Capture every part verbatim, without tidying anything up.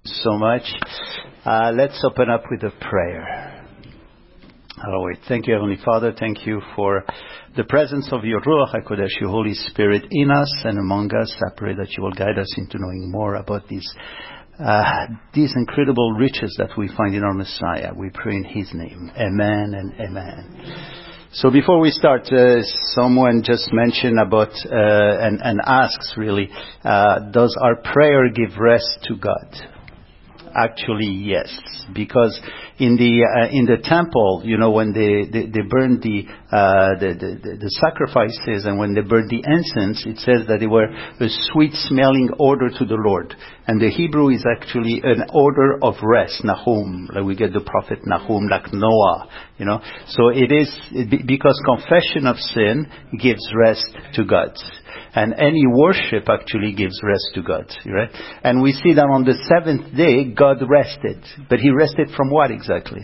so much. Uh, let's open up with a prayer. Oh, wait. Thank you, Heavenly Father. Thank you for the presence of your Ruach HaKodesh, your Holy Spirit in us and among us. I pray that you will guide us into knowing more about these uh, these incredible riches that we find in our Messiah. We pray in His name. Amen and amen. So before we start, uh, someone just mentioned about uh, and, and asks really, uh, does our prayer give rest to God? Actually, yes, because in the uh, in the temple, you know, when they they, they burned the, uh, the, the the sacrifices and when they burned the incense, it says that they were a sweet smelling odor to the Lord. And the Hebrew is actually an odor of rest, Nahum. Like we get the prophet Nahum, like Noah, you know. So it is because confession of sin gives rest to God. And any worship actually gives rest to God, right? And we see that on the seventh day, God rested. But He rested from what exactly?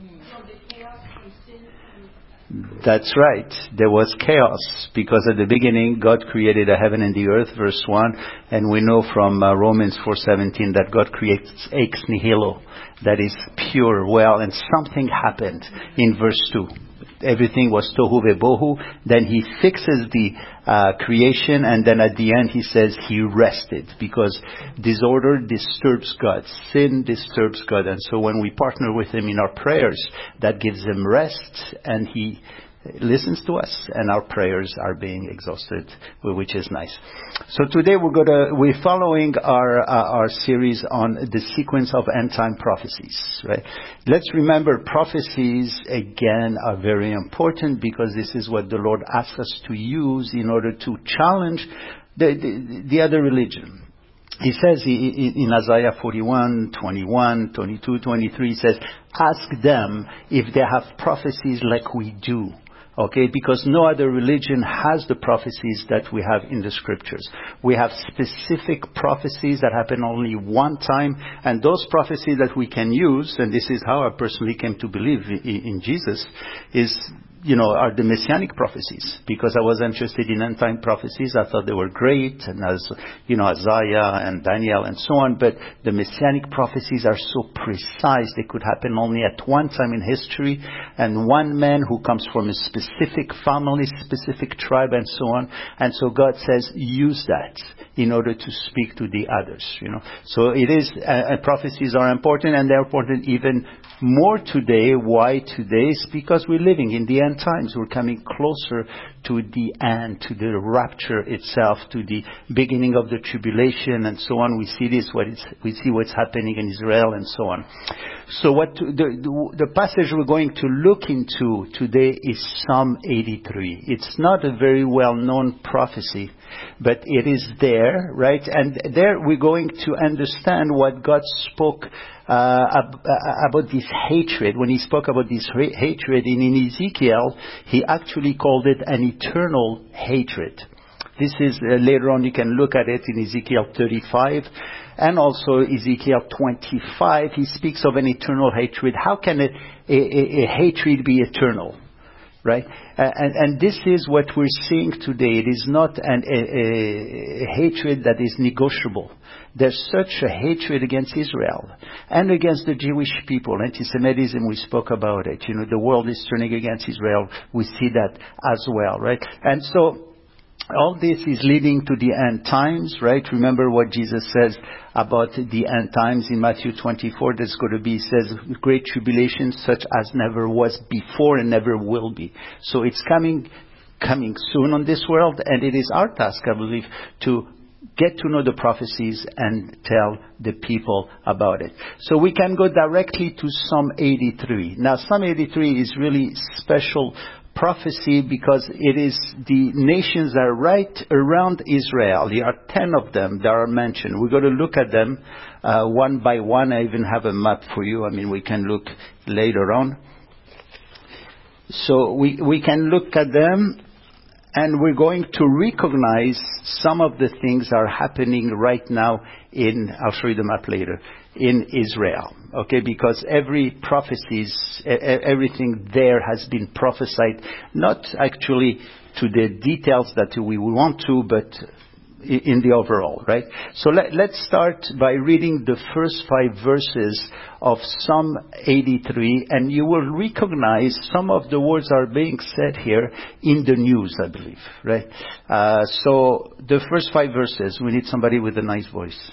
That's right. There was chaos because at the beginning God created the heaven and the earth, verse one, and we know from uh, Romans four seventeen that God creates ex nihilo, that is pure, well, and something happened in verse two. Everything was tohu vebohu. Then He fixes the uh, creation, and then at the end He says He rested because disorder disturbs God, sin disturbs God, and so when we partner with Him in our prayers, that gives Him rest, and He listens to us, and our prayers are being exhausted, which is nice. So today we're going to we're following our uh, our series on the sequence of end time prophecies. Right? Let's remember prophecies again are very important because this is what the Lord asks us to use in order to challenge the the, the other religion. He says in Isaiah forty-one, twenty-one, twenty-two, twenty-three, he says, "Ask them if they have prophecies like we do." Okay, because no other religion has the prophecies that we have in the scriptures. We have specific prophecies that happen only one time, and those prophecies that we can use, and this is how I personally came to believe in Jesus, is, you know, are the messianic prophecies. Because I was interested in end time prophecies, I thought they were great, and as, you know, Isaiah and Daniel and so on, but the messianic prophecies are so precise, they could happen only at one time in history, and one man who comes from a specific specific family, specific tribe, and so on. And so God says, use that in order to speak to the others, you know. So it is, uh, prophecies are important, and they're important even more today. Why today? It's because we're living in the end times. We're coming closer to the end, to the rapture itself, to the beginning of the tribulation, and so on. We see this, what it's, we see what's happening in Israel, and so on. So what the, the, the passage we're going to look into today is Psalm eighty-three. It's not a very well-known prophecy, but it is there, right? And there we're going to understand what God spoke uh, ab- about this hatred. When He spoke about this ha- hatred in, in Ezekiel, He actually called it an eternal hatred. This is, uh, later on you can look at it in Ezekiel thirty-five and also Ezekiel twenty-five. He speaks of an eternal hatred. How can a, a, a hatred be eternal? Right? Uh, and, and this is what we're seeing today. It is not an, a, a, a hatred that is negotiable. There's such a hatred against Israel and against the Jewish people. Anti-Semitism, we spoke about it. You know, the world is turning against Israel. We see that as well, right? And so all this is leading to the end times, right? Remember what Jesus says about the end times in Matthew twenty-four. There's going to be, says, great tribulation such as never was before and never will be. So it's coming, coming soon on this world, and it is our task, I believe, to get to know the prophecies and tell the people about it. So we can go directly to Psalm eighty-three. Now, Psalm eighty-three is really special prophecy because it is the nations that are right around Israel. There are ten of them that are mentioned. We're going to look at them uh, one by one. I even have a map for you. I mean, we can look later on. So we, we can look at them, and we're going to recognize some of the things that are happening right now in, I'll show you the map later, in Israel. Okay, because every prophecies, everything there has been prophesied, not actually to the details that we want to, but in the overall, right? So let, let's start by reading the first five verses of Psalm eighty-three, and you will recognize some of the words are being said here in the news, I believe, right? Uh, so the first five verses, we need somebody with a nice voice.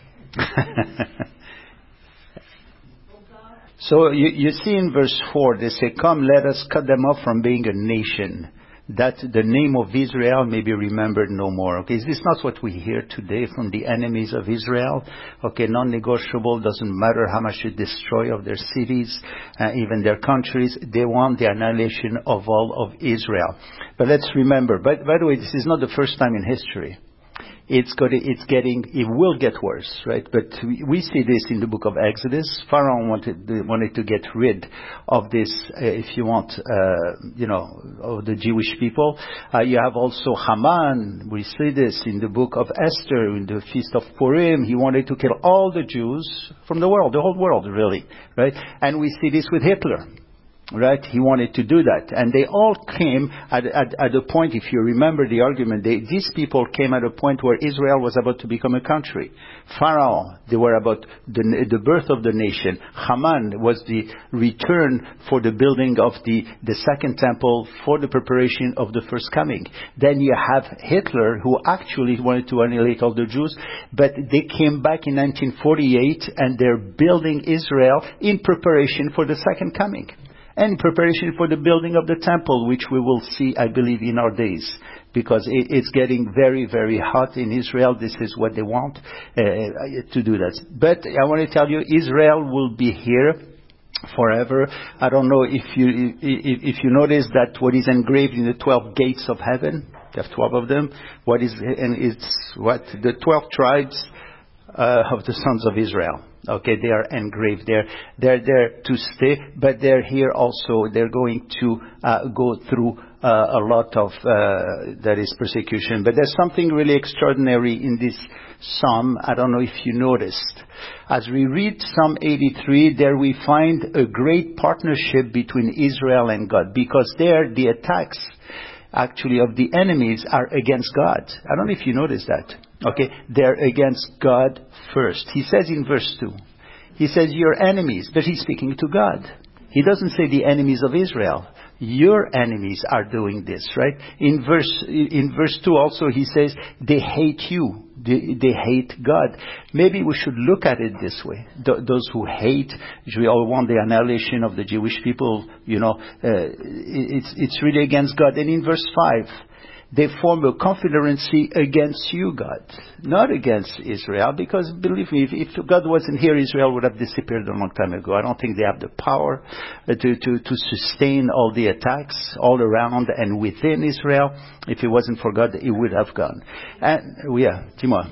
So you, you see in verse four, they say, "Come, let us cut them off from being a nation, that the name of Israel may be remembered no more." Okay, is this not what we hear today from the enemies of Israel? Okay, non-negotiable, doesn't matter how much you destroy of their cities, uh, even their countries. They want the annihilation of all of Israel. But let's remember, by, by the way, this is not the first time in history. It's got, it's getting, it will get worse, right? But we, we see this in the book of Exodus. Pharaoh wanted, wanted to get rid of this, uh, if you want, uh, you know, of the Jewish people. Uh, you have also Haman. We see this in the book of Esther, in the Feast of Purim. He wanted to kill all the Jews from the world, the whole world, really, right? And we see this with Hitler. Right? He wanted to do that. And they all came at, at, at a point, if you remember the argument, they, these people came at a point where Israel was about to become a country. Pharaoh, they were about the, the birth of the nation. Haman was the return for the building of the, the second temple for the preparation of the first coming. Then you have Hitler, who actually wanted to annihilate all the Jews, but they came back in nineteen forty-eight and they're building Israel in preparation for the second coming. And preparation for the building of the temple, which we will see, I believe, in our days. Because it, it's getting very, very hot in Israel. This is what they want uh, to do that. But I want to tell you, Israel will be here forever. I don't know if you if, if you notice that what is engraved in the twelve gates of heaven, there are twelve of them. What is, and it's what? The twelve tribes uh, of the sons of Israel. Okay, they are engraved there. They're there to stay, but they're here also. They're going to uh, go through uh, a lot of, uh, that is persecution. But there's something really extraordinary in this psalm. I don't know if you noticed. As we read Psalm eighty-three, there we find a great partnership between Israel and God. Because there, the attacks, actually, of the enemies are against God. I don't know if you noticed that. Okay, they're against God first. He says in verse two, he says, your enemies, but he's speaking to God. He doesn't say the enemies of Israel. Your enemies are doing this, right? In verse, in verse two also he says, they hate you. They, they hate God. Maybe we should look at it this way. Th- those who hate, we all want the annihilation of the Jewish people, you know, uh, it's, it's really against God. And in verse five, they form a confederacy against you, God, not against Israel, because believe me, if, if God wasn't here, Israel would have disappeared a long time ago. I don't think they have the power to, to, to sustain all the attacks all around and within Israel. If it wasn't for God, it would have gone. And, yeah, Timur.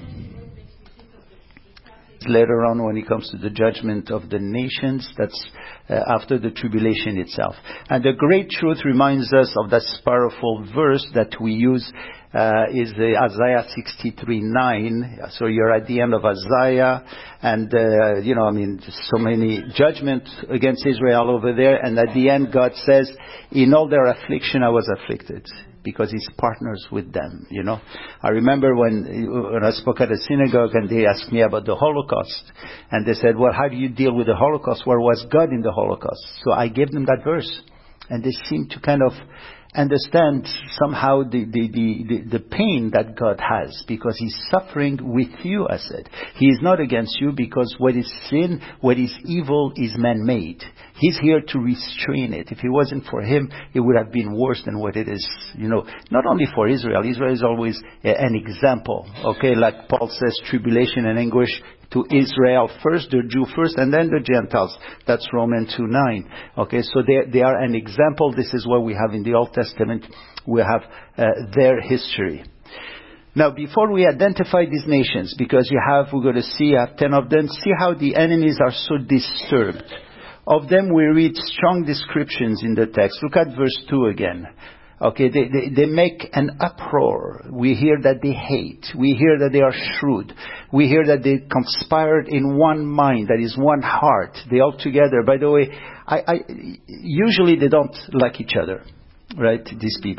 Later on, when it comes to the judgment of the nations, that's uh, after the tribulation itself. And the great truth reminds us of this powerful verse that we use uh, is the Isaiah sixty-three nine. So you're at the end of Isaiah, and uh, you know, I mean, so many judgment against Israel over there, and at the end, God says, "In all their affliction, I was afflicted." Because he's partners with them, you know. I remember when, when I spoke at a synagogue and they asked me about the Holocaust. And they said, well, how do you deal with the Holocaust? Where was God in the Holocaust? So I gave them that verse. And they seemed to kind of understand somehow the, the, the, the, the pain that God has. Because he's suffering with you, I said. He is not against you because what is sin, what is evil is man-made. He's here to restrain it. If it wasn't for him, it would have been worse than what it is. You know, not only for Israel. Israel is always a, an example. Okay, like Paul says, tribulation and anguish to Israel first, the Jew first, and then the Gentiles. That's Romans two nine. Okay, so they, they are an example. This is what we have in the Old Testament. We have uh, their history. Now, before we identify these nations, because you have, we're going to see, you have ten of them, see how the enemies are so disturbed. Of them we read strong descriptions in the text. Look at verse two again. Okay, they, they, they make an uproar. We hear that they hate. We hear that they are shrewd. We hear that they conspired in one mind, that is one heart. They all together. By the way, I, I, usually they don't like each other, right, these people.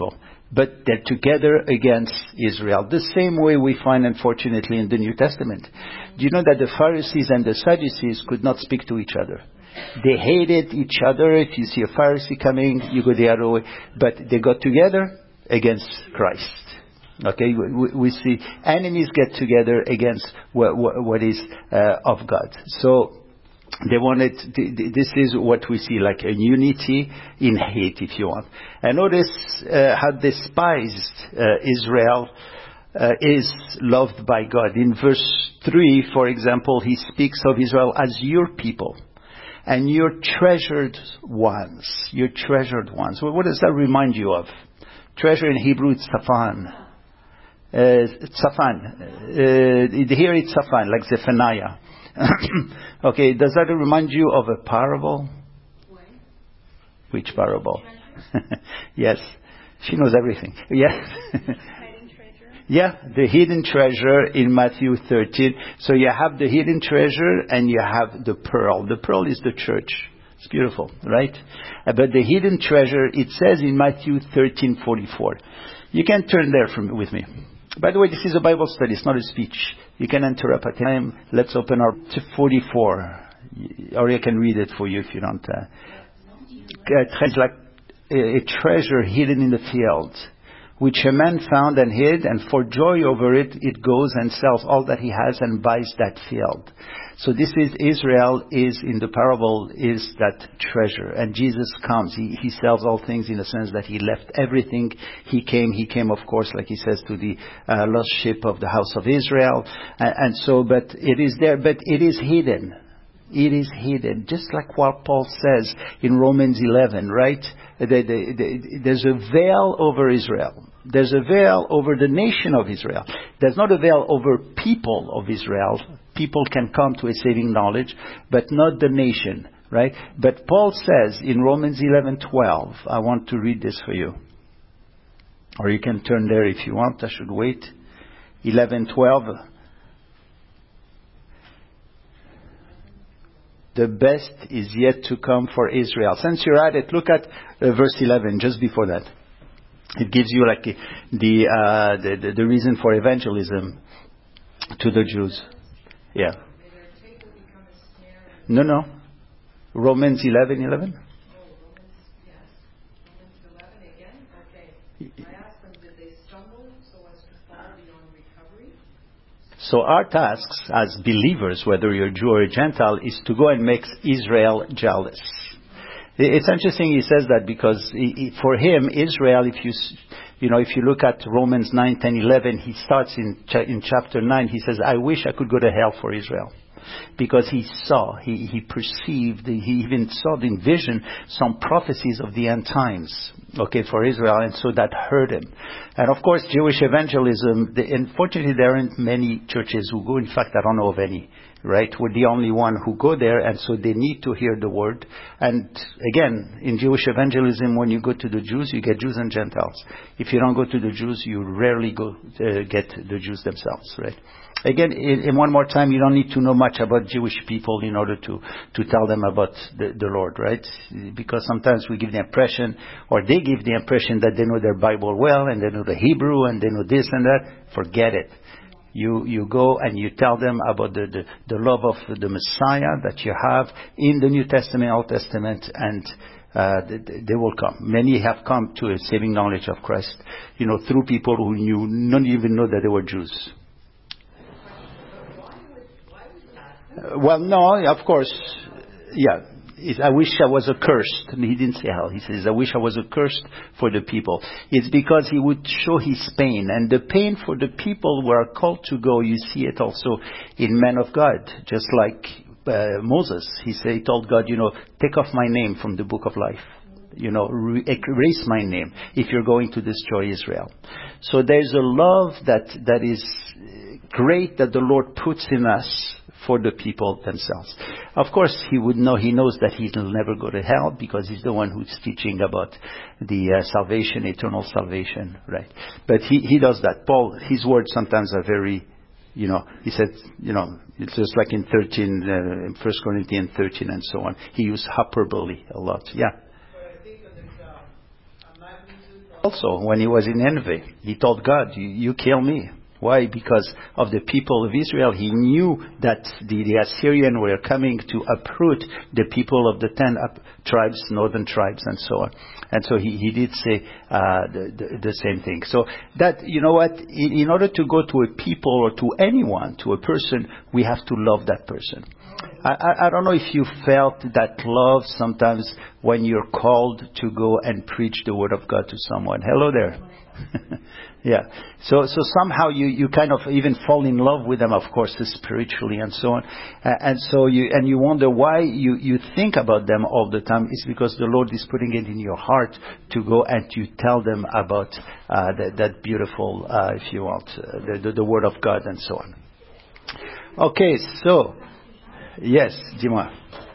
but they're together against Israel. The same way we find, unfortunately, in the New Testament. Do you know that the Pharisees and the Sadducees could not speak to each other? They hated each other. If you see a Pharisee coming, you go the other way. But they got together against Christ. Okay, we, we see enemies get together against what, what, what is uh, of God. So they wanted, this is what we see, like a unity in hate, if you want. And notice uh, how despised uh, Israel uh, is loved by God. In verse three, for example, he speaks of Israel as your people and your treasured ones. Your treasured ones. Well, what does that remind you of? Treasure in Hebrew, it's Safan. Uh, Safan. Uh, here it's Safan, like Zephaniah. Okay, does that remind you of a parable? What? Which parable? Yes, she knows everything. Yes. Hidden treasure? Yeah, the hidden treasure in Matthew thirteen. So you have the hidden treasure and you have the pearl. The pearl is the church. It's beautiful, right? Uh, but the hidden treasure, it says in Matthew thirteen forty-four. You can turn there from, with me. By the way, this is a Bible study. It's not a speech. You can interrupt at time. Let's open our to forty-four. Or I can read it for you if you don't. Uh, it's like a, a treasure hidden in the field, which a man found and hid, and for joy over it, it goes and sells all that he has and buys that field. So this is Israel is in the parable is that treasure. And Jesus comes. He, he sells all things in the sense that he left everything. He came, he came, of course, like he says, to the uh, lost sheep of the house of Israel. And, and so, but it is there, but it is hidden. It is hidden. Just like what Paul says in Romans eleven, right? The, the, the, there's a veil over Israel. There's a veil over the nation of Israel. There's not a veil over people of Israel. People can come to a saving knowledge, but not the nation, right? But Paul says in Romans eleven twelve, I want to read this for you. Or you can turn there if you want. I should wait. eleven twelve. The best is yet to come for Israel. Since you're at it, look at uh, verse eleven, just before that. It gives you like the, uh, the, the the reason for evangelism to the Jews. Yeah. No, no. Romans eleven eleven. Oh, Romans, yes. Romans eleven again? Okay. I asked them, did they stumble so as to fall beyond recovery? So our tasks as believers, whether you're Jew or a Gentile, is to go and make Israel jealous. It's interesting he says that because he, for him, Israel, if you, you know, if you look at Romans nine, ten, eleven, he starts in, in chapter nine, he says, I wish I could go to hell for Israel. Because he saw, he, he perceived, he even saw in vision some prophecies of the end times, okay, for Israel, and so that hurt him. And of course, Jewish evangelism, the, unfortunately there aren't many churches who go, in fact I don't know of any, right? We're the only one who go there, and so they need to hear the word. And again, in Jewish evangelism, when you go to the Jews, you get Jews and Gentiles. If you don't go to the Jews, you rarely go uh, get the Jews themselves, right? Again, in, in one more time, you don't need to know much about Jewish people in order to, to tell them about the, the Lord, right? Because sometimes we give the impression, or they give the impression that they know their Bible well, and they know the Hebrew, and they know this and that. Forget it. You you go and you tell them about the, the, the love of the Messiah that you have in the New Testament, Old Testament, and uh, they, they will come. Many have come to a saving knowledge of Christ, you know, through people who knew, not even know that they were Jews. Uh, well, no, of course, yeah. I wish I was accursed. He didn't say hell. He says, I wish I was accursed for the people. It's because he would show his pain. And the pain for the people who are called to go, you see it also in men of God. Just like uh, Moses. He said, he told God, you know, take off my name from the book of life. You know, re- erase my name if you're going to destroy Israel. So there's a love that that is great that the Lord puts in us for the people themselves. Of course, he would know, he knows that he'll never go to hell because he's the one who's teaching about the uh, salvation, eternal salvation, right? But he, he does that. Paul, his words sometimes are very, you know, he said, you know, it's just like in thirteen, uh, in First Corinthians thirteen and so on. He used hyperbole a lot. Yeah. But I think that there's a, a magnitude Also, when he was in envy, he told God, you, you kill me. Why? Because of the people of Israel. He knew that the, the Assyrians were coming to uproot the people of the ten up tribes, northern tribes, and so on. And so he, he did say uh, the, the, the same thing. So that, you know what, in, in order to go to a people or to anyone, to a person, we have to love that person. I, I, I don't know if you felt that love sometimes when you're called to go and preach the Word of God to someone. Hello there. Yeah. So so somehow you, you kind of even fall in love with them, of course, spiritually and so on. Uh, and so you and you wonder why you, you think about them all the time. It's because the Lord is putting it in your heart to go and to tell them about uh, that, that beautiful, uh, if you want, uh, the, the, the Word of God and so on. Okay, so, yes, dis-moi.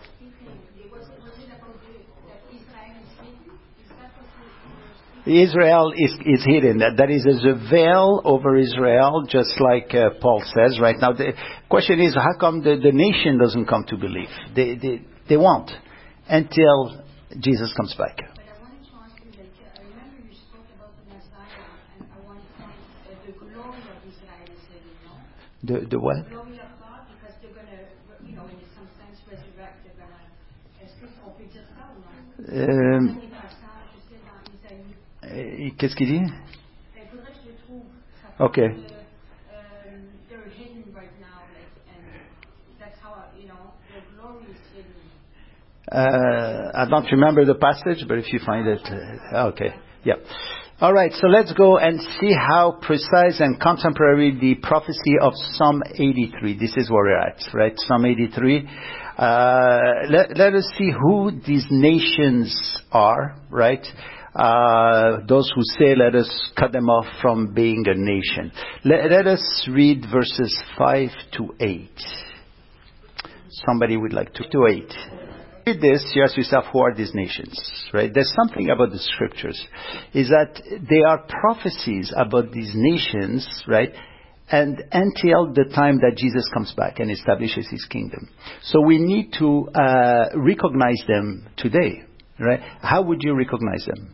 Israel is, is hidden. That, that is a veil over Israel, just like uh, Paul says right now. The question is, how come the, the nation doesn't come to believe? They, they, they won't until Jesus comes back. But I wanted to ask you, like, I remember you spoke about the Messiah, and I want to point uh, the glory of Israel is hidden, no? The, the what? The glory of God, because they're going to, you know, in some sense resurrect, they're going to... Est-ce qu'on peut dire ça ou non? Um, Qu'est-ce qu'il dit? Ok. Uh, I don't remember the passage, but if you find it, uh, okay. Yeah. All right, so let's go and see how precise and contemporary the prophecy of Psalm eighty-three. This is where we're at, right? Psalm eighty-three. Uh, let, let us see who these nations are, right? Uh, those who say, let us cut them off from being a nation. Let, let us read verses five to eight. Somebody would like to, to eight. Read this, you ask yourself, who are these nations? Right? There's something about the scriptures, is that they are prophecies about these nations, right? And until the time that Jesus comes back and establishes his kingdom. So we need to uh, recognize them today, right? How would you recognize them?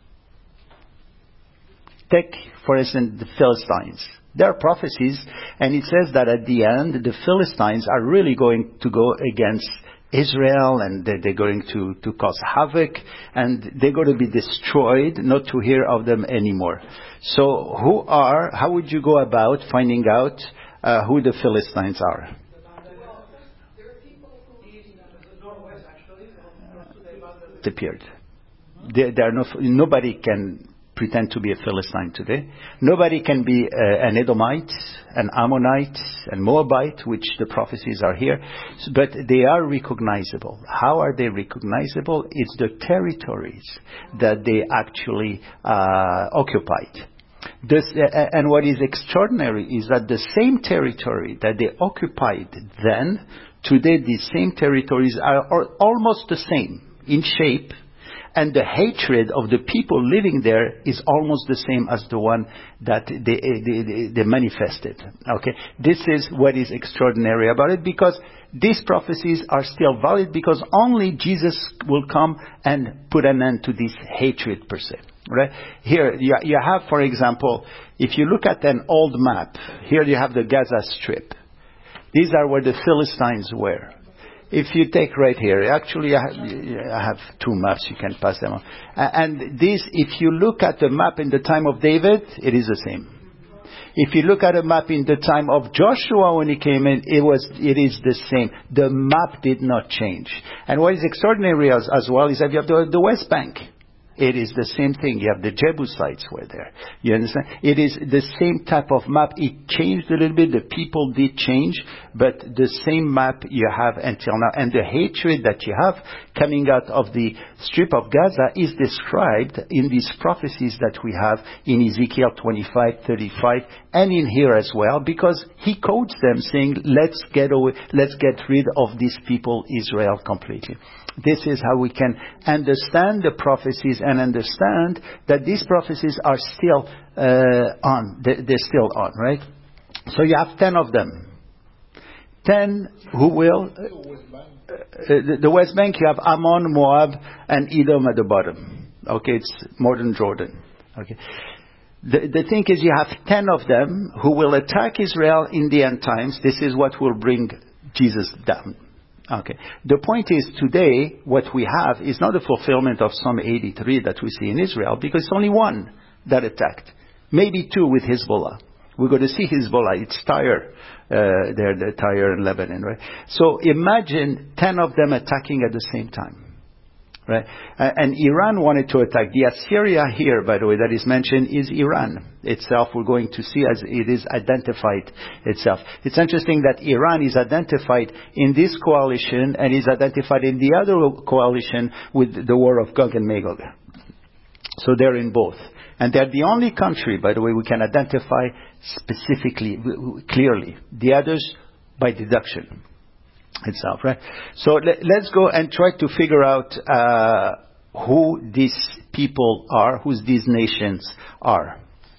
Take, for instance, the Philistines. There are prophecies, and it says that at the end, the Philistines are really going to go against Israel, and they're going to, to cause havoc, and they're going to be destroyed, not to hear of them anymore. So who are, how would you go about finding out uh, who the Philistines are? Disappeared. There, there are no, nobody can pretend to be a Philistine today. Nobody can be uh, an Edomite, an Ammonite, and Moabite, which the prophecies are here. But they are recognizable. How are they recognizable? It's the territories that they actually uh, occupied. This, uh, and what is extraordinary is that the same territory that they occupied then, today these same territories are, are almost the same in shape. And the hatred of the people living there is almost the same as the one that they, they, they, they manifested. Okay, this is what is extraordinary about it, because these prophecies are still valid, because only Jesus will come and put an end to this hatred per se. Right? Here you, you have, for example, if you look at an old map, here you have the Gaza Strip. These are where the Philistines were. If you take right here, actually I have, I have two maps, you can pass them on. And this, if you look at the map in the time of David, it is the same. If you look at a map in the time of Joshua when he came in, it was, it is the same. The map did not change. And what is extraordinary as, as well is that you have the, the West Bank. It is the same thing. You have the Jebusites were there. You understand? It is the same type of map. It changed a little bit. The people did change, but the same map you have until now. And the hatred that you have coming out of the strip of Gaza is described in these prophecies that we have in Ezekiel twenty-five, thirty-five, and in here as well, because he quotes them saying, let's get away, let's get rid of these people, Israel, completely. This is how we can understand the prophecies and understand that these prophecies are still uh, on. They're still on, right? So you have ten of them. Ten who will... Uh, uh, the West Bank, you have Ammon, Moab, and Edom at the bottom. Okay, it's more than Jordan. Okay. The, the thing is, you have ten of them who will attack Israel in the end times. This is what will bring Jesus down. Okay. The point is, today, what we have is not a fulfillment of Psalm eighty-three that we see in Israel, because it's only one that attacked. Maybe two with Hezbollah. We're going to see Hezbollah. It's Tyre. Uh, they're the Tyre in Lebanon, right? So imagine ten of them attacking at the same time. Right? Uh, and Iran wanted to attack. The Assyria here, by the way, that is mentioned is Iran itself. We're going to see as it is identified itself. It's interesting that Iran is identified in this coalition and is identified in the other coalition with the war of Gog and Magog. So they're in both. And they're the only country, by the way, we can identify specifically, clearly. The others, by deduction itself, right? So let, let's go and try to figure out uh, who these people are, who these nations are.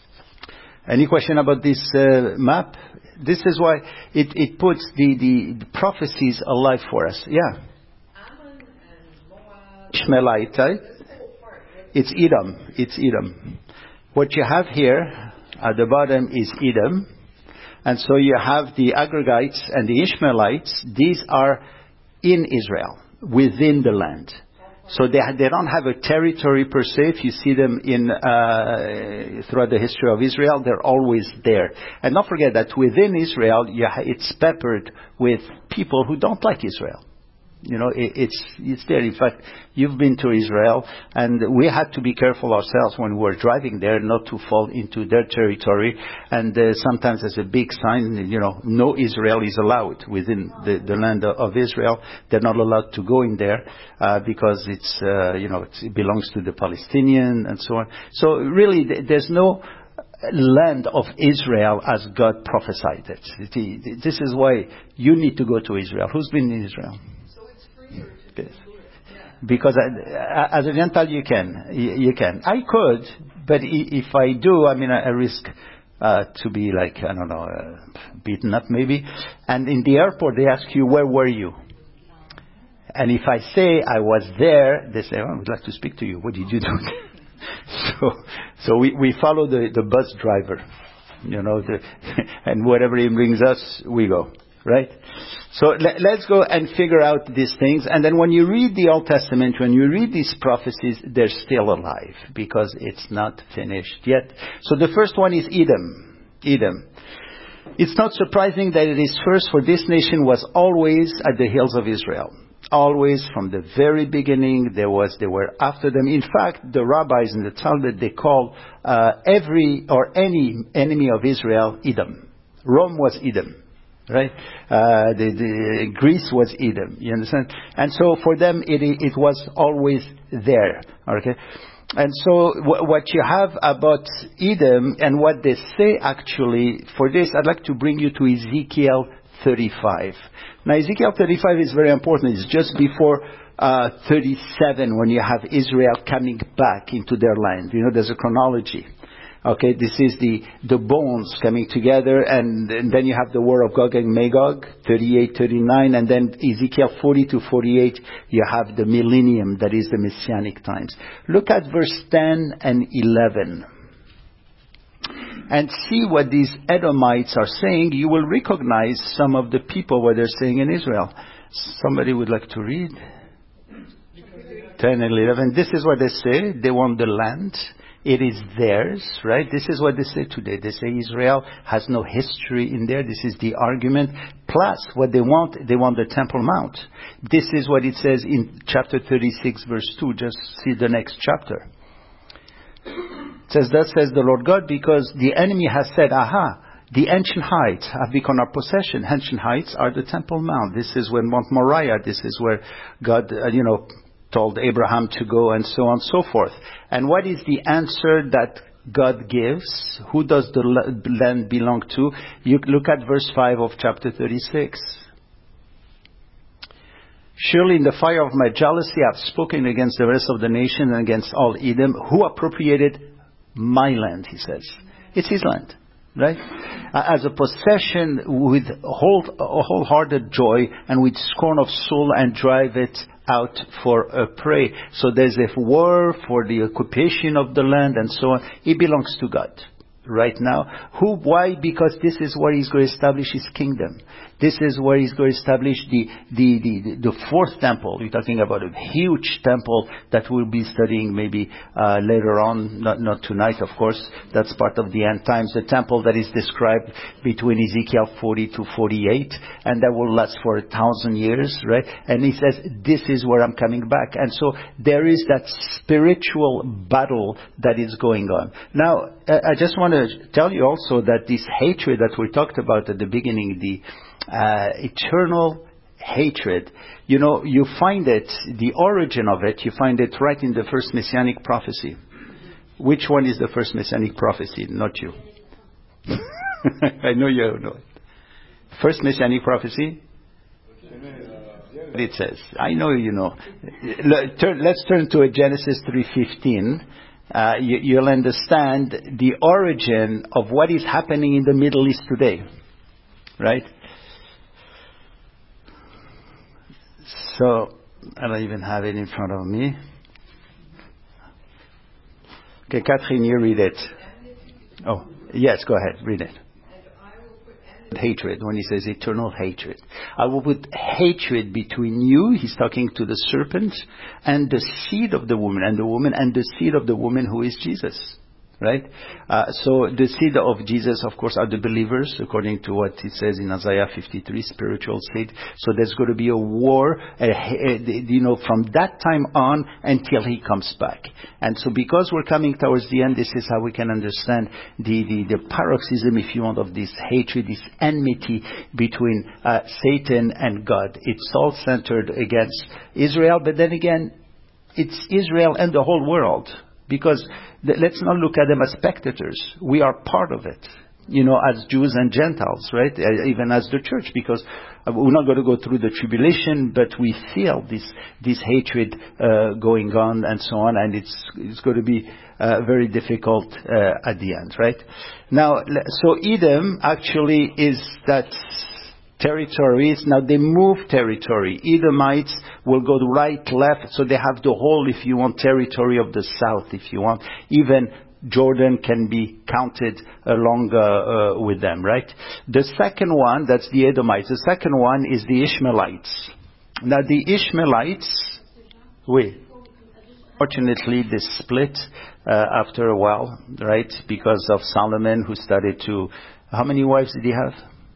Any question about this uh, map? This is why it, it puts the, the prophecies alive for us. Yeah. Ammon and Moab. Ishmaelite. It's Edom. It's Edom. What you have here at the bottom is Edom. And so you have the Agrites and the Ishmaelites. These are in Israel, within the land. So they they don't have a territory per se. If you see them in uh, throughout the history of Israel, they're always there. And don't forget that within Israel, you ha- it's peppered with people who don't like Israel. You know, it, it's it's there. In fact, you've been to Israel, and we had to be careful ourselves when we were driving there not to fall into their territory. And uh, sometimes there's a big sign, you know, no Israel is allowed within the, the land of Israel. They're not allowed to go in there uh, because it's, uh, you know, it belongs to the Palestinian and so on. So really, there's no land of Israel as God prophesied it. This is why you need to go to Israel. Who's been in Israel? Because I, as a Gentile, you can, you, you can. I could, but if I do, I mean, I, I risk uh, to be like, I don't know, uh, beaten up maybe. And in the airport, they ask you, where were you? And if I say I was there, they say, oh, I would like to speak to you. What did you do? so, so we, we follow the, the bus driver, you know, the, and whatever he brings us, we go. Right? So let, let's go and figure out these things. And then when you read the Old Testament, when you read these prophecies, they're still alive because it's not finished yet. So the first one is Edom. Edom. It's not surprising that it is first, for this nation was always at the heels of Israel. Always, from the very beginning, there was, they were after them. In fact, the rabbis in the Talmud, they call uh, every or any enemy of Israel Edom. Rome was Edom. Right? Uh, the, the Greece was Edom. You understand? And so for them, it it was always there. Okay? And so w- what you have about Edom and what they say actually, for this, I'd like to bring you to Ezekiel thirty-five. Now, Ezekiel thirty-five is very important. It's just before uh, thirty-seven, when you have Israel coming back into their land. You know, there's a chronology. Okay, this is the, the bones coming together, and, and then you have the war of Gog and Magog, thirty-eight, thirty-nine, and then Ezekiel forty to forty-eight, you have the millennium, that is the Messianic times. Look at verse ten and eleven. And see what these Edomites are saying. You will recognize some of the people what they're saying in Israel. Somebody would like to read? ten and eleven. This is what they say. They want the land. It is theirs, right? This is what they say today. They say Israel has no history in there. This is the argument. Plus, what they want, they want the Temple Mount. This is what it says in chapter thirty-six, verse two. Just see the next chapter. It says, thus says the Lord God, because the enemy has said, aha, the ancient heights have become our possession. Ancient heights are the Temple Mount. This is where Mount Moriah, this is where God, uh, you know, told Abraham to go, and so on and so forth. And what is the answer that God gives? Who does the land belong to? You look at verse five of chapter thirty-six. Surely in the fire of my jealousy I have spoken against the rest of the nation and against all Edom, who appropriated my land, he says. It's his land. Right? As a possession with whole, wholehearted joy and with scorn of soul, and drive it out for a prey. So there's a war for the occupation of the land and so on. It belongs to God right now. Who? Why? Because this is where He's going to establish His kingdom. This is where He's going to establish the, the, the, the fourth temple. We're talking about a huge temple that we'll be studying maybe uh, later on, not, not tonight, of course. That's part of the end times. The temple that is described between Ezekiel forty to forty-eight, and that will last for a thousand years, right? And He says, this is where I'm coming back. And so there is that spiritual battle that is going on. Now, I just want to tell you also that this hatred that we talked about at the beginning, the uh, eternal hatred, you know, you find it, the origin of it, you find it right in the first Messianic prophecy. Which one is the first Messianic prophecy? Not you. I know you know it. First Messianic prophecy? It says, I know you know. Let's turn to Genesis three fifteen. Uh, you, you'll understand the origin of what is happening in the Middle East today. Right? So, I don't even have it in front of me. Okay, Catherine, you read it. Oh, yes, go ahead, read it. Hatred, when he says eternal hatred. I will put hatred between you, he's talking to the serpent, and the seed of the woman, and the woman, and the seed of the woman who is Jesus. Right? Uh, so the seed of Jesus, of course, are the believers, according to what it says in Isaiah fifty-three, spiritual seed. So there's going to be a war, uh, uh, you know, from that time on until He comes back. And so because we're coming towards the end, this is how we can understand the, the, the paroxysm, if you want, of this hatred, this enmity between uh, Satan and God. It's all centered against Israel, but then again, it's Israel and the whole world. Because th- let's not look at them as spectators. We are part of it, you know, as Jews and Gentiles, right? Uh, even as the church, because uh, we're not going to go through the tribulation, but we feel this this hatred uh, going on and so on, and it's it's going to be uh, very difficult uh, at the end, right? Now, so Edom actually is that territories. Now they move territory. Edomites will go right, left, so they have the whole, if you want, territory of the south, if you want. Even Jordan can be counted along uh, uh, with them, right? The second one, that's the Edomites. The second one is the Ishmaelites. Now the Ishmaelites, we, fortunately they split uh, after a while, right? Because of Solomon, who started to, how many wives did he have?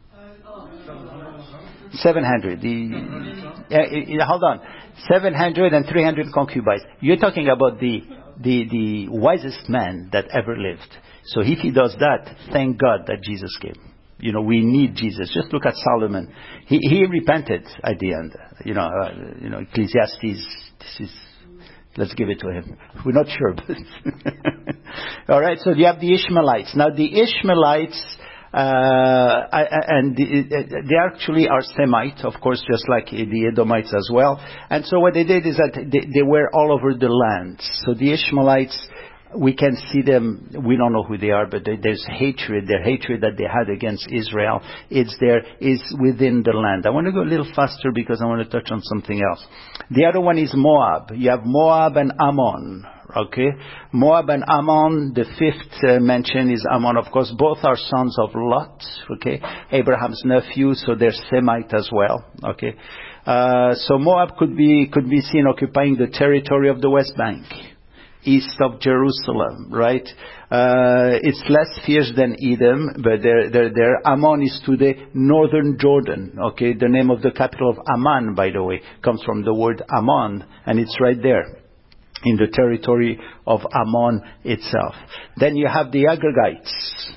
seven hundred. The, uh, hold on. seven hundred and three hundred concubines. You're talking about the, the, the wisest man that ever lived. So if he does that, thank God that Jesus came. You know, we need Jesus. Just look at Solomon. He, he repented at the end. You know, uh, you know, Ecclesiastes, this is, let's give it to him. We're not sure, but all right. So you have the Ishmaelites. Now the Ishmaelites, Uh, and they actually are Semite, of course, just like the Edomites as well. And so what they did is that they, they were all over the land. So the Ishmaelites, we can see them, we don't know who they are, but there's hatred, their hatred that they had against Israel, it's there, is within the land. I want to go a little faster because I want to touch on something else. The other one is Moab. You have Moab and Ammon. Okay, Moab and Ammon, the fifth uh, mention is Ammon, of course. Both are sons of Lot, okay, Abraham's nephew, so they're Semite as well, okay. Uh, so Moab could be could be seen occupying the territory of the West Bank, east of Jerusalem, right? Uh, it's less fierce than Edom, but their their their Ammon is today northern Jordan, okay. The name of the capital of Amman, by the way, comes from the word Ammon, and it's right there in the territory of Ammon itself. Then you have the Agrites.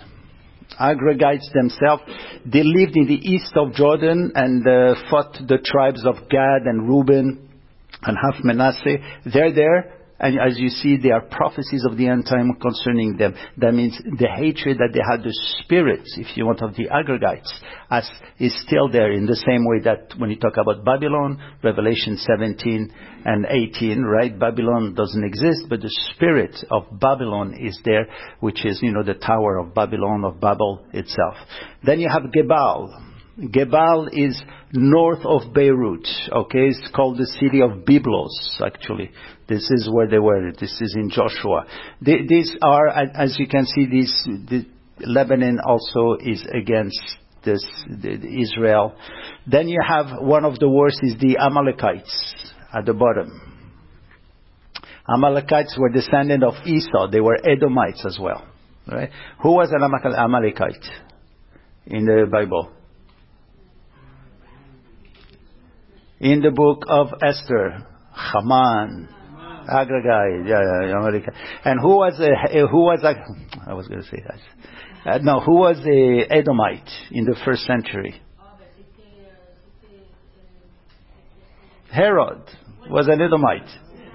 Agrites themselves, they lived in the east of Jordan and uh, fought the tribes of Gad and Reuben and half Manasseh. They're there. And as you see, there are prophecies of the end time concerning them. That means the hatred that they had, the spirits, if you want, of the Agrites, as is still there in the same way that when you talk about Babylon, Revelation seventeen and eighteen, right? Babylon doesn't exist, but the spirit of Babylon is there, which is, you know, the Tower of Babylon, of Babel itself. Then you have Gebal. Gebal is north of Beirut. Okay, it's called the city of Byblos, actually. This is where they were. This is in Joshua. They, these are, as you can see, these, the Lebanon also is against this, the, the Israel. Then you have one of the worst is the Amalekites at the bottom. Amalekites were descendant of Esau. They were Edomites as well. Right? Who was an Amalekite in the Bible? In the book of Esther, Haman, Agagite, yeah, yeah, Amalekite. And who was a, who was a, I was going to say that. Uh, no, who was a Edomite in the first century? Herod was an Edomite.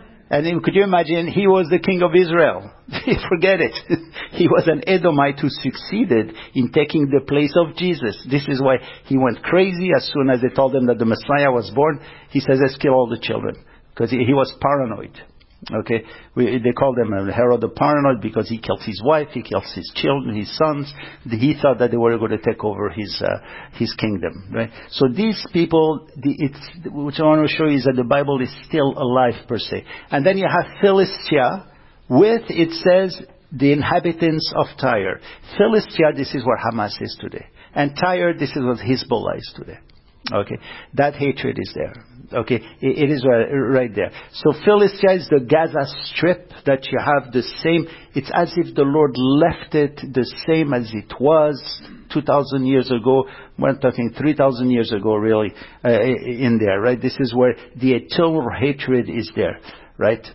And could you imagine, he was the king of Israel. Forget it. He was an Edomite who succeeded in taking the place of Jesus. This is why he went crazy as soon as they told him that the Messiah was born. He says, let's kill all the children. Because he, he was paranoid. Okay, we, they called him Herod the Paranoid because he kills his wife, he kills his children, his sons. He thought that they were going to take over his uh, his kingdom. Right. So these people, the, it's what I want to show you is that the Bible is still alive per se. And then you have Philistia, with it says the inhabitants of Tyre. Philistia, this is where Hamas is today, and Tyre, this is what Hezbollah is today. Okay, that hatred is there. Okay, it, it is right, right there. So Philistia is the Gaza Strip that you have the same. It's as if the Lord left it the same as it was two thousand years ago. We're talking three thousand years ago, really, uh, in there, right? This is where the eternal hatred is there, right?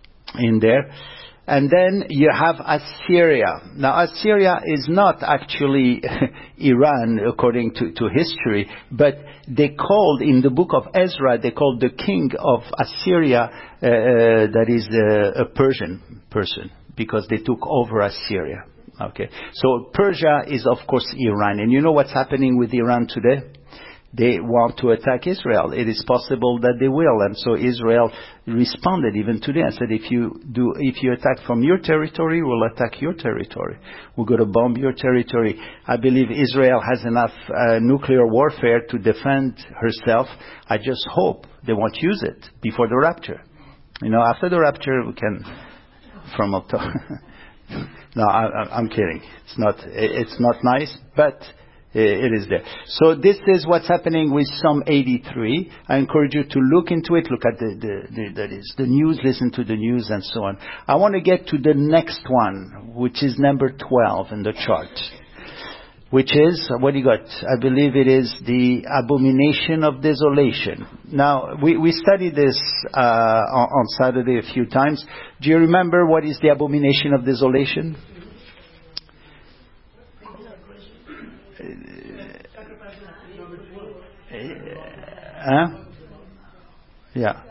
In there. And then you have Assyria. Now, Assyria is not actually Iran, according to, to history, but they called, in the book of Ezra, they called the king of Assyria, uh, uh, that is uh, a Persian person, because they took over Assyria. Okay, so Persia is, of course, Iran. And you know what's happening with Iran today? They want to attack Israel. It is possible that they will. And so Israel responded even today and said, if you do, if you attack from your territory, we'll attack your territory. We're going to bomb your territory. I believe Israel has enough uh, nuclear warfare to defend herself. I just hope they won't use it before the rapture. You know, after the rapture, we can, from October. No, I, I'm kidding. It's not, it's not nice, but it is there. So this is what's happening with Psalm eighty-three. I encourage you to look into it. Look at the, the, the, that is the news, listen to the news and so on. I want to get to the next one, which is number twelve in the chart. Which is, what do you got? I believe it is the abomination of desolation. Now, we, we studied this uh, on, on Saturday a few times. Do you remember what is the abomination of desolation? Huh? Yeah.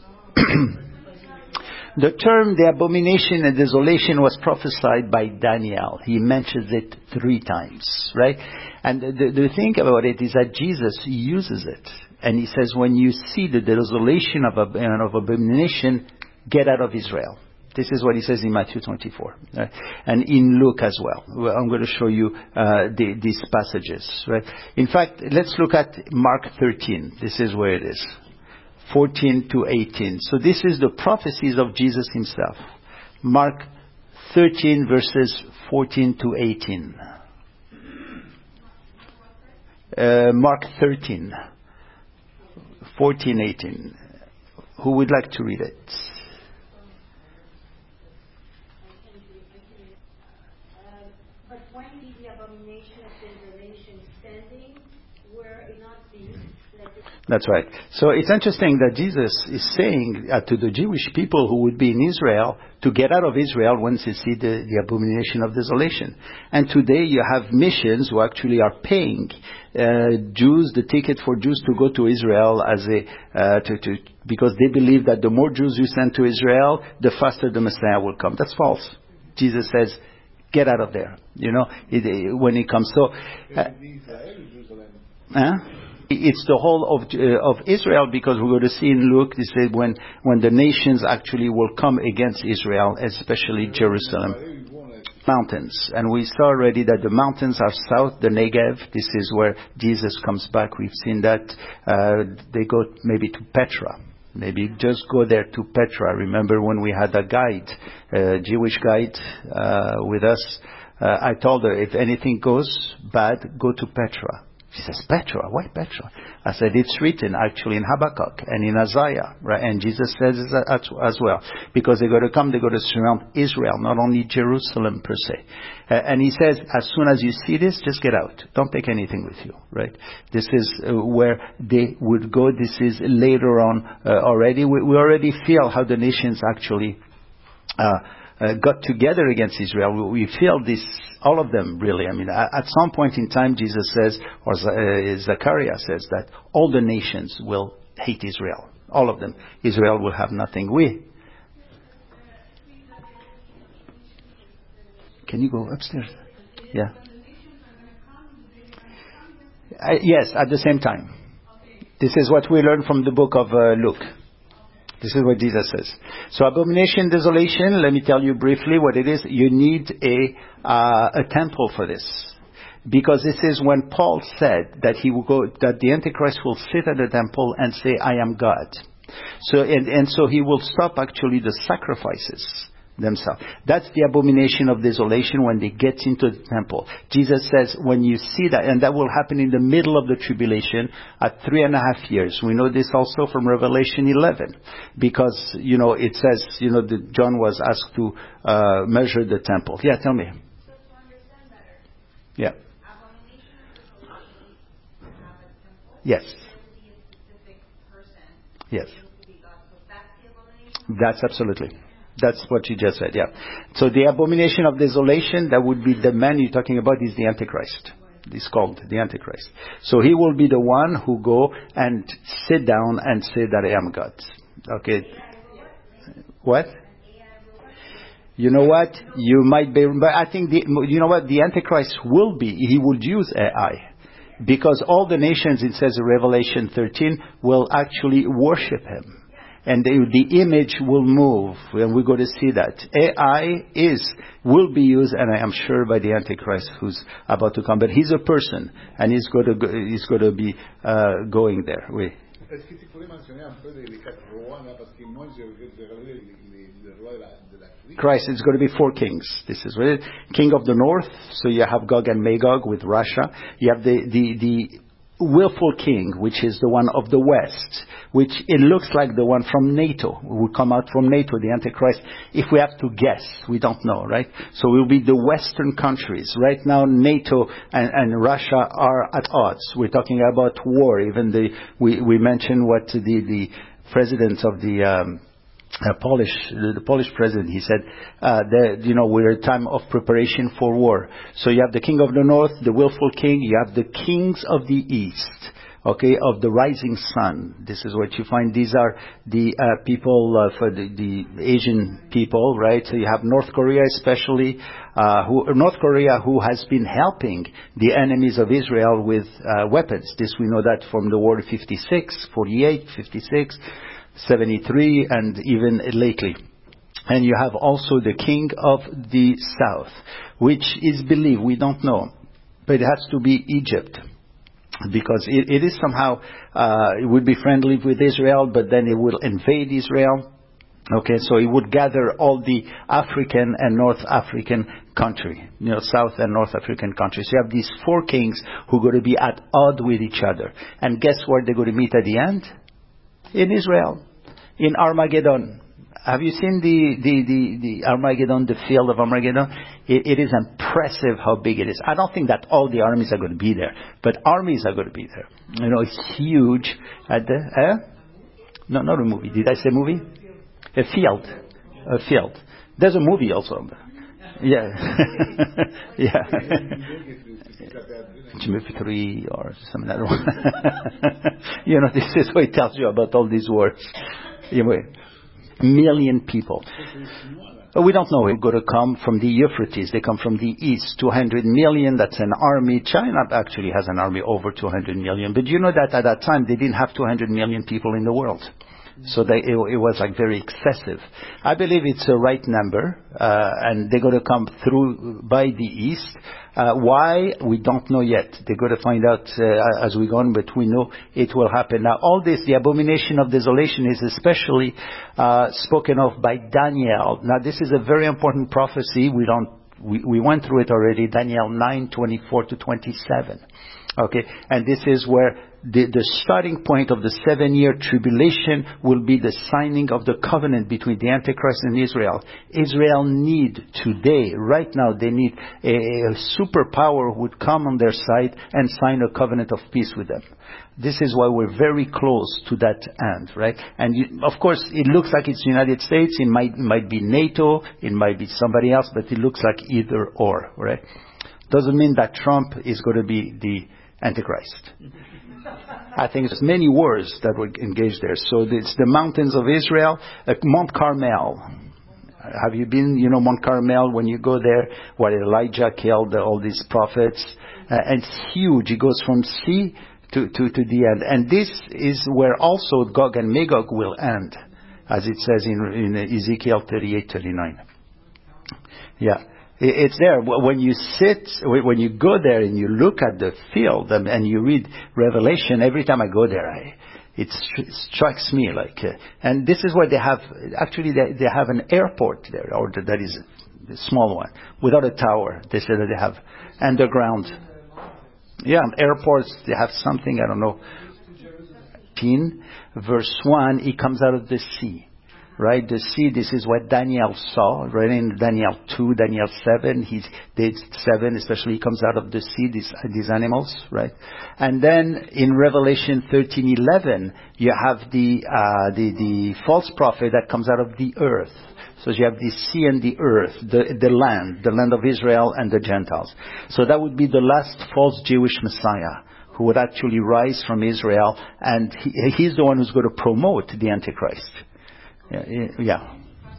The term, the abomination and desolation, was prophesied by Daniel. He mentions it three times, right? And the, the thing about it is that Jesus uses it. And he says, when you see the desolation of, of abomination, get out of Israel. This is what he says in Matthew twenty-four, right? And in Luke as well. well I'm going to show you uh, the, these passages, right? In fact, let's look at Mark thirteen. This is where it is, fourteen to eighteen. So this is the prophecies of Jesus himself. Mark thirteen, verses fourteen to eighteen. Uh, Mark thirteen, fourteen, eighteen. Who would like to read it? That's right. So it's interesting that Jesus is saying uh, to the Jewish people who would be in Israel to get out of Israel once they see the, the abomination of desolation. And today you have missions who actually are paying uh, Jews the ticket for Jews to go to Israel as a uh, to, to because they believe that the more Jews you send to Israel, the faster the Messiah will come. That's false. Jesus says, get out of there. You know, it, it, when it comes. So. Uh, huh? It's the whole of uh, of Israel, because we're going to see in Luke, they say when, when the nations actually will come against Israel, especially Jerusalem. mountains. And we saw already that the mountains are south, the Negev. This is where Jesus comes back. We've seen that. Uh, they go maybe to Petra. Maybe just go there to Petra. Remember when we had a guide, a Jewish guide uh, with us? Uh, I told her, if anything goes bad, go to Petra. She says, Petra? Why Petra? I said, it's written actually in Habakkuk and in Isaiah, right? And Jesus says that as well. Because they're going to come, they're going to surround Israel, not only Jerusalem per se. Uh, and he says, as soon as you see this, just get out. Don't take anything with you, right? This is uh, where they would go. This is later on uh, already. We, we already feel how the nations actually uh, uh, got together against Israel. We, we feel this, all of them really. I mean, at, at some point in time, Jesus says, or uh, Zechariah says, that all the nations will hate Israel. All of them. Israel will have nothing. We. Can you go upstairs? Yeah. Uh, yes, at the same time. This is what we learn from the book of uh, Luke. This is what Jesus says. So abomination, desolation, let me tell you briefly what it is. You need a uh, a temple for this. Because this is when Paul said that he will go, that the Antichrist will sit at the temple and say, I am God. So and, and so he will stop actually the sacrifices themselves. That's the abomination of desolation when they get into the temple. Jesus says when you see that, and that will happen in the middle of the tribulation at three and a half years. We know this also from Revelation eleven, because, you know, it says, you know, that John was asked to uh, measure the temple. Yeah, tell me. So to understand better, Yeah. abomination of desolation will have a temple. Yes. There will be a specific person. Yes. Who will be God. So that's the abomination. That's absolutely. That's what you just said, yeah. So the abomination of desolation, that would be the man you're talking about, is the Antichrist. It's called the Antichrist. So he will be the one who go and sit down and say that I am God. Okay. What? You know what? You might be, but I think the, you know what? The Antichrist will be, he would use A I. Because all the nations, it says in Revelation thirteen, will actually worship him. And the, the image will move, and we're going to see that. A I is, will be used, and I am sure by the Antichrist who's about to come. But he's a person, and he's going to, go, he's going to be uh, going there. Oui. Est-ce que tu pourrais mentionner un peu les quatre rois, là, parce que moi, j'ai regardé le roi de l'Afrique. Christ, it's going to be four kings. This is really king of the north. So you have Gog and Magog with Russia. You have the, the, the willful king, which is the one of the west, which it looks like the one from NATO, who will come out from NATO, the Antichrist. If we have to guess, we don't know, right? So it will be the western countries. Right now, NATO and, and Russia are at odds. We're talking about war. Even the, we, we mentioned what the, the president of the, um, Uh, Polish, the, the Polish president, he said, uh, that, you know, we're a time of preparation for war. So you have the king of the north, the willful king, you have the kings of the east, okay, of the rising sun. This is what you find. These are the uh, people, uh, for the, the Asian people, right? So you have North Korea especially, uh, who, North Korea who has been helping the enemies of Israel with uh, weapons. This we know that from the war of fifty-six, forty-eight, fifty-six. seventy-three, and even lately. And you have also the king of the south, which is believed, we don't know, but it has to be Egypt, because it, it is somehow, uh, it would be friendly with Israel, but then it will invade Israel. Okay, so it would gather all the African and North African country, you know, South and North African countries. You have these four kings who are going to be at odds with each other. And guess where they're going to meet at the end? In Israel, in Armageddon. Have you seen the, the, the, the Armageddon, the field of Armageddon? It, it is impressive how big it is. I don't think that all the armies are going to be there, but armies are going to be there. You know, it's huge. At the, eh? No, not a movie. Did I say movie? A field. A field. There's a movie also. Yeah. Yeah. Three or some other one. You know, this is what it tells you about all these words. Anyway, million people. We don't know. It's going to come from the Euphrates. They come from the east. two hundred million, that's an army. China actually has an army over two hundred million. But you know that at that time, they didn't have two hundred million people in the world. So they, it, it was like very excessive. I believe it's a right number, uh, and they're going to come through by the east. Uh, why? We don't know yet. They're going to find out uh, as we go on, but we know it will happen. Now, all this, the abomination of desolation, is especially uh, spoken of by Daniel. Now, this is a very important prophecy. We don't. We, we went through it already. Daniel nine twenty-four to twenty-seven. Okay, and this is where the, the starting point of the seven-year tribulation will be the signing of the covenant between the Antichrist and Israel. Israel need today, right now, they need a, a superpower who would come on their side and sign a covenant of peace with them. This is why we're very close to that end, right? And you, of course, it looks like it's the United States. It might, it might be NATO. It might be somebody else, but it looks like either or, right? Doesn't mean that Trump is going to be the Antichrist. I think there's many wars that would engage there. So it's the mountains of Israel, uh, Mount Carmel. Have you been, you know, Mount Carmel, when you go there, where Elijah killed all these prophets? Uh, and it's huge. It goes from sea to, to, to the end. And this is where also Gog and Magog will end, as it says in, in Ezekiel thirty-eight, thirty-nine. Yeah. It's there. When you sit, when you go there and you look at the field and, and you read Revelation, every time I go there, I, it strikes me like, uh, and this is where they have, actually they, they have an airport there, or that is a small one, without a tower. They say that they have underground. Yeah, airports, they have something, I don't know. Verse one, he comes out of the sea. Right, the sea, this is what Daniel saw, right, in Daniel two, Daniel seven, he's, did seven, especially he comes out of the sea, these, these animals, right? And then in Revelation thirteen eleven, you have the, uh, the, the false prophet that comes out of the earth. So you have the sea and the earth, the, the land, the land of Israel and the Gentiles. So that would be the last false Jewish Messiah, who would actually rise from Israel, and he, he's the one who's going to promote the Antichrist. Yeah, yeah.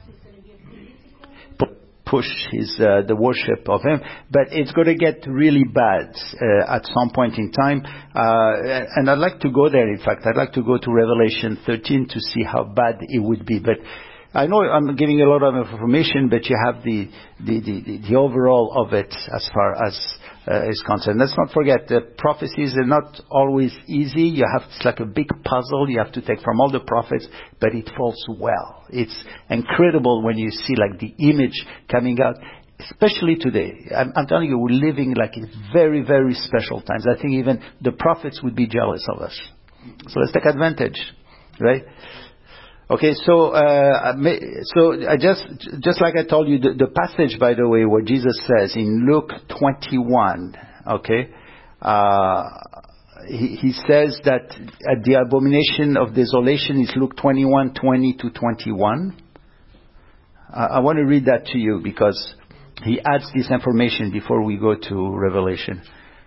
P- push his uh, the worship of him, but it's going to get really bad uh, at some point in time. Uh, and I'd like to go there. In fact, I'd like to go to Revelation thirteen to see how bad it would be. But I know I'm giving a lot of information, but you have the the the, the overall of it as far as uh, is concerned. Let's not forget that prophecies are not always easy. You have, it's like a big puzzle you have to take from all the prophets, but it falls well. It's incredible when you see like the image coming out, especially today. I'm, I'm telling you, we're living like in very, very special times. I think even the prophets would be jealous of us. So let's take advantage, right? Okay, so uh, so I just just like I told you, the, the passage, by the way, where Jesus says in Luke twenty-one, okay, uh, he, he says that at the abomination of desolation is Luke twenty-one, twenty to twenty-one. Uh, I want to read that to you because he adds this information before we go to Revelation.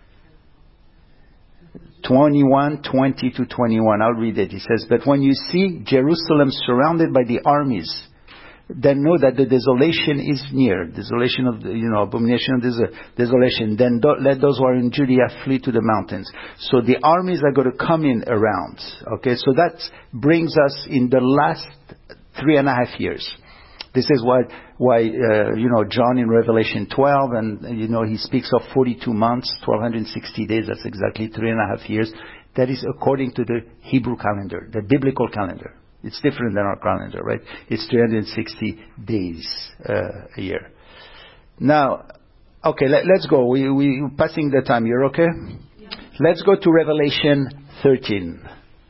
twenty-one, twenty to twenty-one. I'll read it. He says, "But when you see Jerusalem surrounded by the armies, then know that the desolation is near." Desolation of the, you know, abomination of des- desolation. Then do- let those who are in Judea flee to the mountains. So the armies are going to come in around. Okay, so that brings us in the last three and a half years. This is why, why uh, you know, John in Revelation twelve, and, you know, he speaks of forty-two months, twelve sixty days, that's exactly three and a half years. That is according to the Hebrew calendar, the biblical calendar. It's different than our calendar, right? It's three hundred sixty days uh, a year. Now, okay, let, let's go. We, we, passing the time, you're okay? Yeah. Let's go to Revelation thirteen.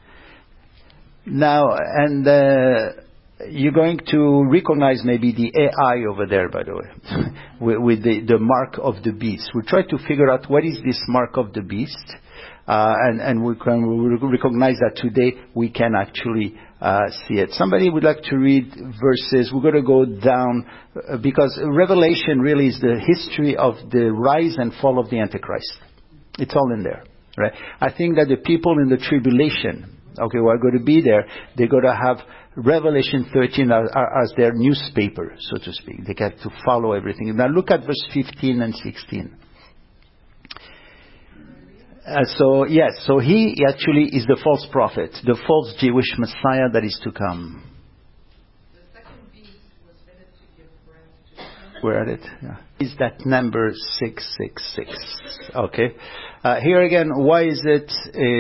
Now, and... Uh, you're going to recognize maybe the A I over there, by the way, with, with the, the mark of the beast. We try to figure out what is this mark of the beast, uh, and, and we can we recognize that today we can actually uh, see it. Somebody would like to read verses. We're going to go down, uh, because Revelation really is the history of the rise and fall of the Antichrist. It's all in there, right? I think that the people in the tribulation, okay, who are going to be there, they're going to have Revelation thirteen as, as their newspaper, so to speak. They get to follow everything. Now look at verse fifteen and sixteen. Uh, so yes, so he actually is the false prophet, the false Jewish Messiah that is to come. The second beast was fitted to give breath to. We're at it. Yeah. Is that number six six six? Okay. Uh, here again, why is it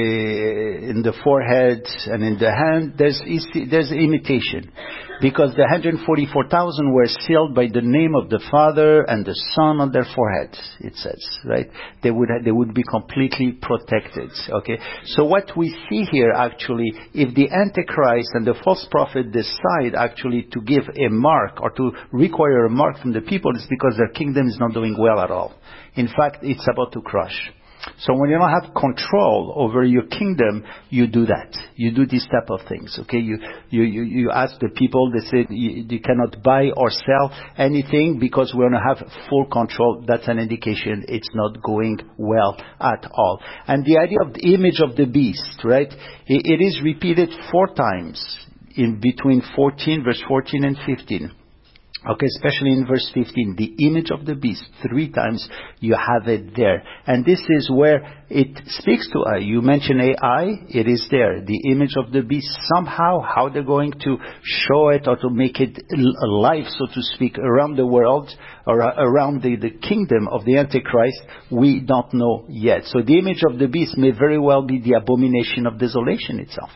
uh, in the forehead and in the hand? There's there's imitation, because the one hundred forty-four thousand were sealed by the name of the Father and the Son on their foreheads. It says, right? They would have, they would be completely protected. Okay. So what we see here actually, if the Antichrist and the false prophet decide actually to give a mark or to require a mark from the people, it's because their kingdom is not doing well at all. In fact, it's about to crush. So when you don't have control over your kingdom, you do that. You do these type of things. Okay, you you you, you ask the people. They say you, you cannot buy or sell anything because we want to have full control. That's an indication it's not going well at all. And the idea of the image of the beast, right? It, it is repeated four times in between fourteen, verse fourteen and fifteen. Okay, especially in verse fifteen, the image of the beast, three times you have it there. And this is where it speaks to us. You mention A I, it is there. The image of the beast, somehow, how they're going to show it or to make it alive, so to speak, around the world or around the, the kingdom of the Antichrist, we don't know yet. So the image of the beast may very well be the abomination of desolation itself.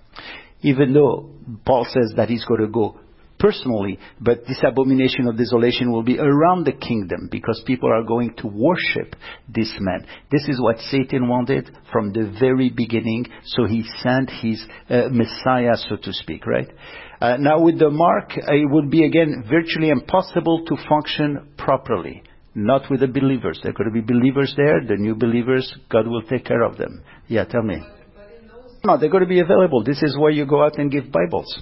Even though Paul says that he's going to go personally, but this abomination of desolation will be around the kingdom because people are going to worship this man. This is what Satan wanted from the very beginning, so he sent his uh, Messiah, so to speak, right? Uh, now with the mark, uh, it would be again virtually impossible to function properly. Not with the believers. There are going to be believers there, the new believers, God will take care of them. Yeah, tell me. No, they're going to be available. This is where you go out and give Bibles.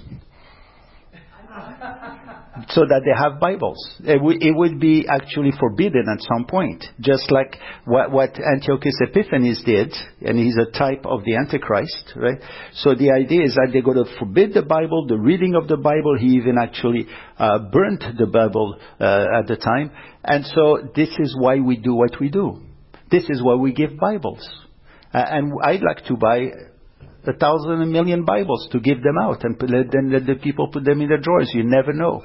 So that they have Bibles. It, w- it would be actually forbidden at some point. Just like what, what Antiochus Epiphanes did, and he's a type of the Antichrist, right? So the idea is that they're going to forbid the Bible, the reading of the Bible. He even actually uh, burnt the Bible uh, at the time. And so this is why we do what we do. This is why we give Bibles. Uh, and I'd like to buy a thousand, a million Bibles to give them out and put, let, then let the people put them in their drawers. You never know.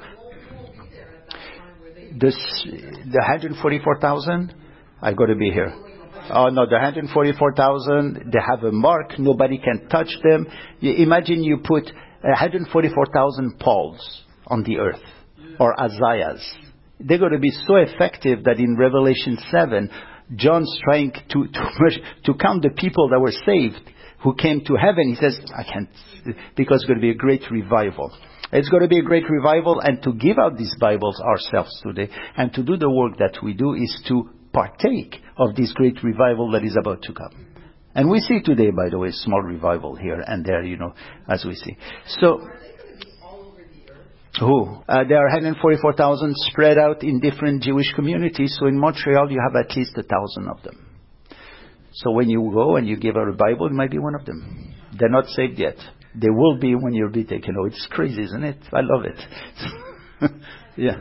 This, the one hundred forty-four thousand, I've got to be here. Oh no, the one hundred forty-four thousand, they have a mark. Nobody can touch them. You imagine you put one hundred forty-four thousand Pauls on the earth, or Isaiahs. They're going to be so effective that in Revelation seven, John's trying to, to, to count the people that were saved, who came to heaven. He says, I can't, because it's going to be a great revival. It's going to be a great revival, and to give out these Bibles ourselves today and to do the work that we do is to partake of this great revival that is about to come. And we see today, by the way, small revival here and there, you know, as we see. So, Are they going to be all over the earth? who? Uh, there are one hundred forty-four thousand spread out in different Jewish communities. So in Montreal, you have at least a thousand of them. So when you go and you give out a Bible, you might be one of them. They're not saved yet. They will be when you'll be taken. Oh, it's crazy, isn't it? I love it. Yeah.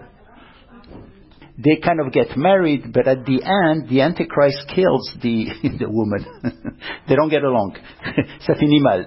They kind of get married, but at the end, the Antichrist kills the the woman. They don't get along. Ça finit mal.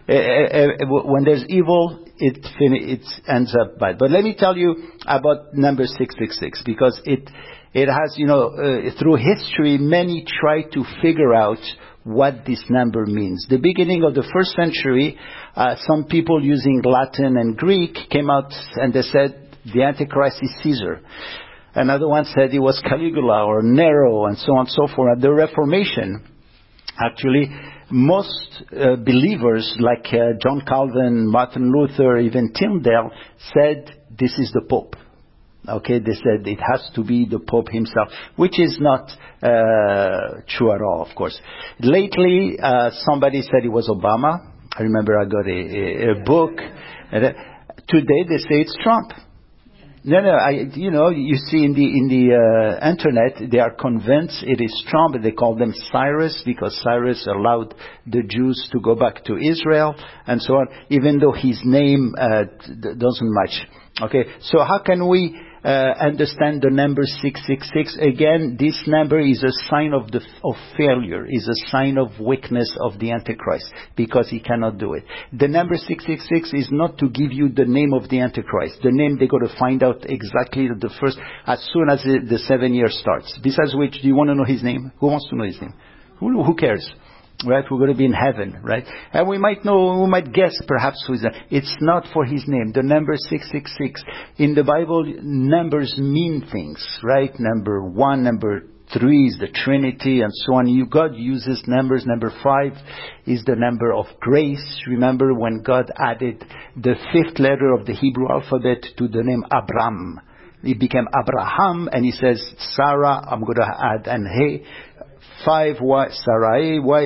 When there's evil, it it ends up bad. But let me tell you about number six six six, because it it has, you know, uh, through history, many try to figure out what this number means. The beginning of the first century, uh, some people using Latin and Greek came out and they said the Antichrist is Caesar. Another one said it was Caligula or Nero, and so on and so forth. At the Reformation, actually, most uh, believers like uh, John Calvin, Martin Luther, even Tyndale said this is the Pope. Okay, they said it has to be the Pope himself, which is not uh, true at all, of course. Lately, uh, somebody said it was Obama. I remember I got a, a, a book. And, uh, today they say it's Trump. No, no, I, you know, you see in the in the uh, internet, they are convinced it is Trump, and they call them Cyrus because Cyrus allowed the Jews to go back to Israel and so on, even though his name uh, d- doesn't match. Okay, so how can we uh, understand the number six six six, again, this number is a sign of the of failure, is a sign of weakness of the Antichrist, because he cannot do it. The number six six six is not to give you the name of the Antichrist. The name they're going to find out exactly the first, as soon as the, the seven years starts. Besides which, do you want to know his name? Who wants to know his name? Who, who cares? Right? We're going to be in heaven, right? And we might know, we might guess perhaps who is that. It's not for his name. The number six six six. In the Bible, numbers mean things, right? Number one, number three is the Trinity, and so on. You, God uses numbers. Number five is the number of grace. Remember when God added the fifth letter of the Hebrew alphabet to the name Abram. It became Abraham, and he says, Sarah, I'm going to add an hey. Five, why? Sarai, why?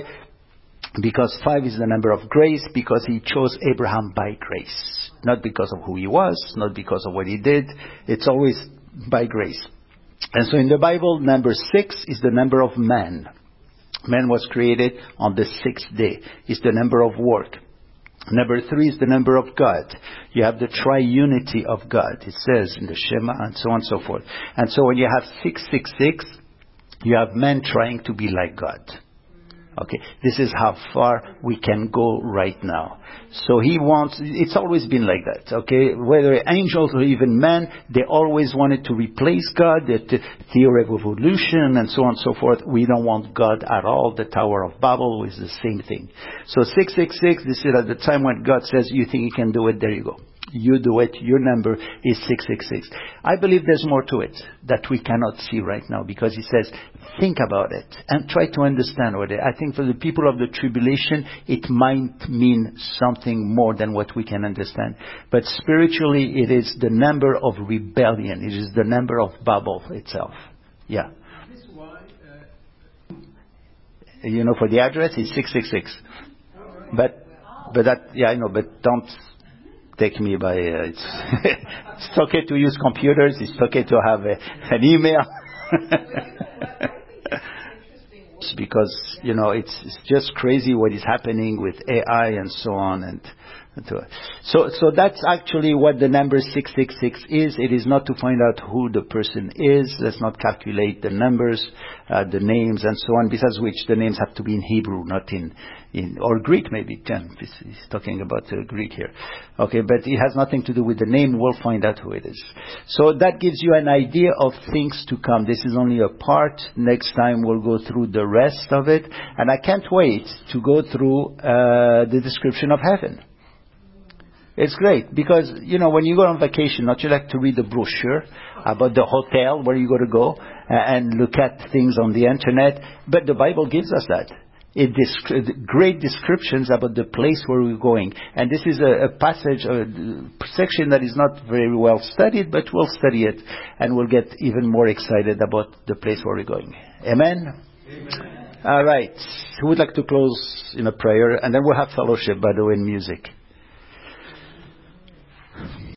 Because five is the number of grace, because he chose Abraham by grace. Not because of who he was, not because of what he did. It's always by grace. And so in the Bible, number six is the number of man. Man was created on the sixth day. It's the number of work. Number three is the number of God. You have the triunity of God. It says in the Shema and so on and so forth. And so when you have six six six, you have men trying to be like God. Okay, this is how far we can go right now. So he wants, it's always been like that, okay? Whether angels or even men, they always wanted to replace God, the t- theory of evolution and so on and so forth. We don't want God at all. The Tower of Babel is the same thing. So six six six, this is at the time when God says, you think you can do it, there you go. You do it. Your number is six six six. I believe there's more to it that we cannot see right now, because he says, think about it and try to understand what it is. I think for the people of the tribulation, it might mean something more than what we can understand. But spiritually, it is the number of rebellion. It is the number of Babel itself. Yeah. You know, for the address, it's six six six. But, but that, yeah, I know, but don't take me by, uh, it's, it's okay to use computers, it's okay to have a, an email. Because, you know, it's, it's just crazy what is happening with A I and so on. And, and so, so that's actually what the number six six six is. It is not to find out who the person is. Let's not calculate the numbers, uh, the names and so on. Besides which, the names have to be in Hebrew, not in, in or Greek maybe. He's talking about uh, Greek here. Okay, but it has nothing to do with the name. We'll find out who it is. So that gives you an idea of things to come. This is only a part. Next time we'll go through the rest of it. And I can't wait to go through uh, the description of heaven. It's great because, you know, when you go on vacation, don't you like to read the brochure about the hotel where you're going to go and look at things on the internet? But the Bible gives us that. It descri- great descriptions about the place where we're going. And this is a, a passage, a section that is not very well studied, but we'll study it and we'll get even more excited about the place where we're going. Amen? Amen. All right. Who would like to close in a prayer? And then we'll have fellowship, by the way, in music.